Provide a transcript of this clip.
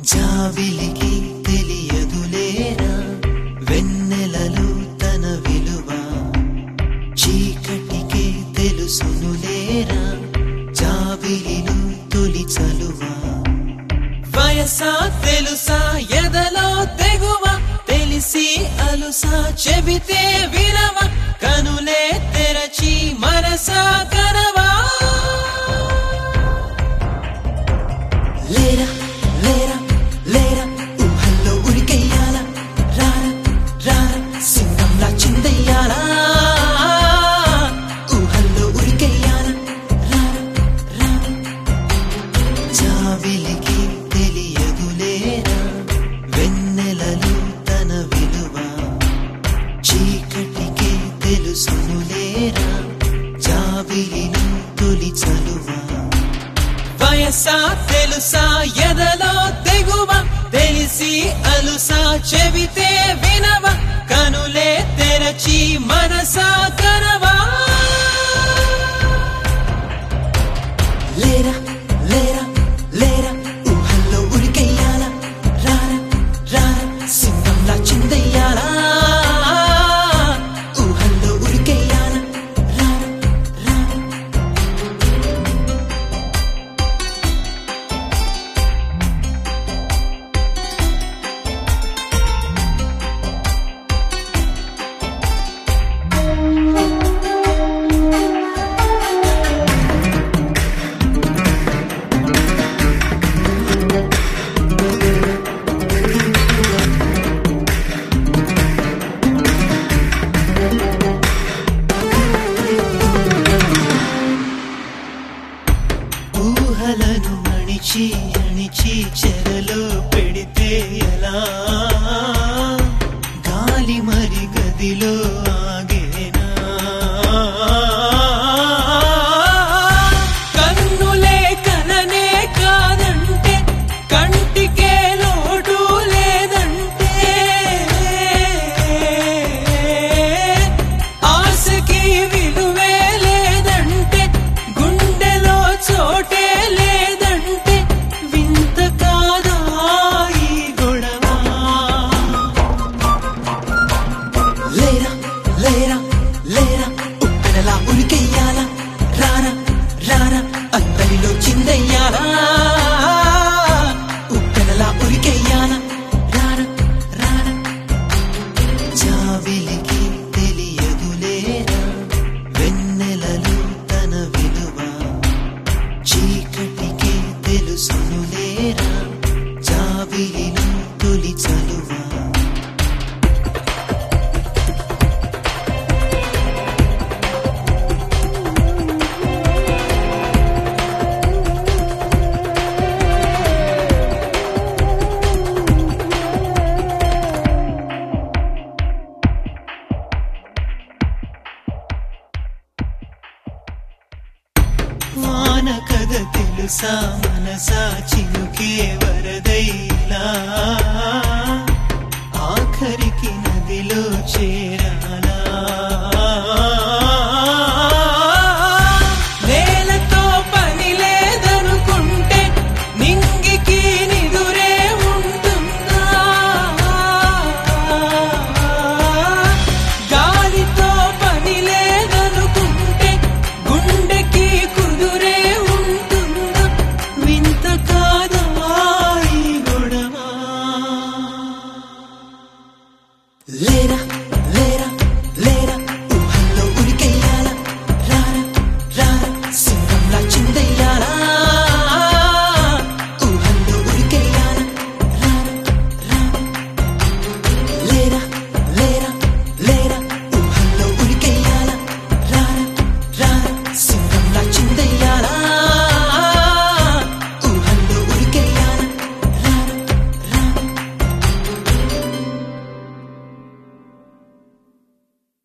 జాబిలికి తెలియదులేరా వెన్నెలలు తన విలువ చీకటికే తెలుసునులేరా జాబిలిను తొలి చలువ వయసా తెలుసా ఎదలో తెగువ తెలిసి అలుసా చెబితే వినవ కనులే తెరచి మనసా కనవా లేరా లేరా లేరా ఊహల్లో ఉరికెయ్యాల రారా రారా సింగంలా చిందెయ్యాలా ఊహల్లో ఉరికెయ్యాల రారా రారా జాబిలికి తెలియదులేరా వెన్నెలలు తన విలువ చీకటికే తెలుసునులేరా జాబిలిను తొలి చలువ వయసా తెలుసా ఎదలో తెగువ తెలిసి అలుసా చెబితే వినవ కనులే తెరచి మనసా కనవా లేరా లేరా లేరా ఊహల్లో ఉరికెయ్యాల రారా రారా సింగంలా చిందెయ్యాలా ఊహల్లో ఉరికెయ్యాల రారా రారా ఊహలను అణిచి అణిచి చెరలో పెడితే ఎలా గాలి మరి గదిలో ఆగేనా కన్నులే కననే కాదంటే కంటికే లోటు లేదంటే ఆశకి విలువే లేదంటే గుండెలో చోటే లేదంటే వింత కాదా ఈ గొడవ లేరా లేరా లేరా ఉప్పెనలా ఉరికెయ్యాలా రారా రారా అందరిలో చిందెయ్యాలా ఉప్పెనలా ఉరికెయ్యాలా రారా రారా జాబిలికి తెలియదులేరా వెన్నెలలు తన విలువ చీకటికే తెలుసునులేరా జాబిలిను తొలి చలువ వాన కథ తెలుసా మనసా చినుకే వరదైలా